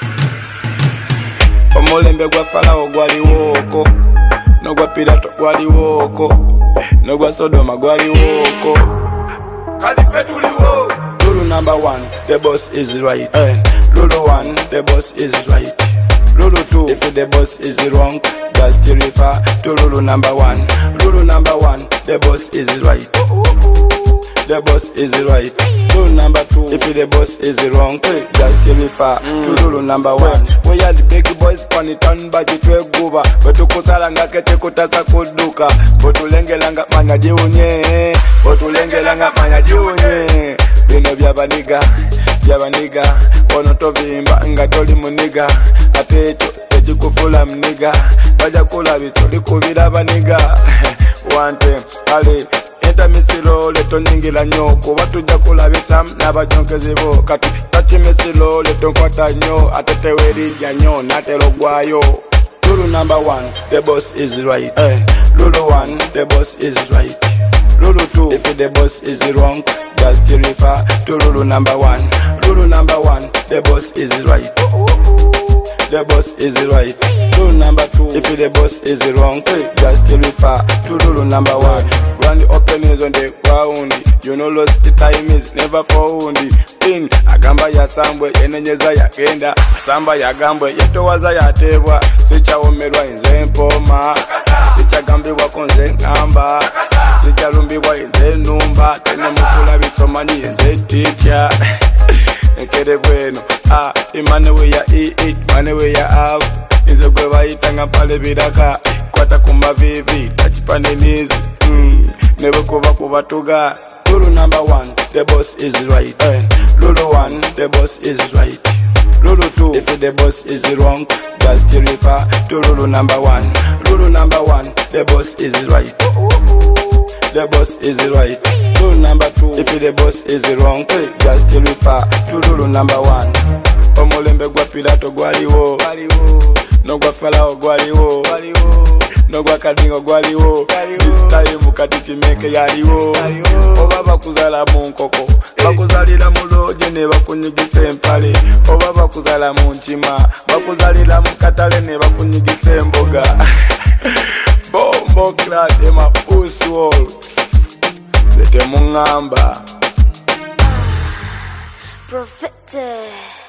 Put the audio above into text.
Omulembe gwa Falawo gwaliwooko, n'ogwa Pilato gwaliwooko, n'ogwa Sodoma gwaliwooko, kati ffe tuliwo. Rule number 1, the boss is right. Rule 1, the boss is right. Rule 2, if the boss is wrong, just refer to rule number 1. Rule number 1, the boss is right. The boss is right. Rule number 2, if the boss is wrong, just refer to rule number 1. We are the big boys on it on baji tweguba, betukusalanga kete kutasa kuduka, botulengelanga manya jiunye, botulengelanga manya jiunye. Bino byabaniga, byabaniga, ono tovimba nga toli muniga, ate ekyo tekikufula mniga, baja kulabi toli kubira baniga. Wante kale entamisiro leto nyingila nyo, kuba tujja kulabisa n'abajonkezi bo, kati misiro leto nkwata nyo, ate tewerijja nyo natero gwayo. Rule number 1, the boss is right. Rule 1, the boss is right. Rule 2, if the boss is wrong, just refer to rule number 1. Rule number 1, the boss is right. The boss is right. Rule number 2, if the boss is wrong, just refer to rule number 1. Run the openings on the ground, you know lost the time is never found. In agamba ya sambwe enenyeza ya kenda, samba ya gambwe yetowaza ya tebwa, sicha omerwa inze mpoma, sicha gambibwa konze ngamba, sicha lumbibwa inze numba, tene mukula bisomanyi inze teacher. Nkere bueno, imane we ya eat, mane we ya have, inze gwe bayitanga pale bidaka, kwata kumavivi, tachipane nizi, never kuba tuga. Rule number 1, the boss is right. Rule 1, the boss is right. Rule 2, if the boss is wrong, just refer to rule number 1. Rule number 1, the boss is right. The boss is right. Rule number 2, if the boss is wrong, just refer to rule number 1. Omulembe gwa Pilato gwaliwo, n'ogwa Falawo gwaliwo, n'ogwa Kadingo gwaliwo, this time kati Kimeke yaliwo. Oba bakuzala mu nkoko, bakuzalira mu loje ne bakunyigisa empale, oba bakuzala mu nkima, bakuzalira mu katale ne bakunyigisa emboga. Bombo clad ema pussy wall, zete mungamba. Prophet.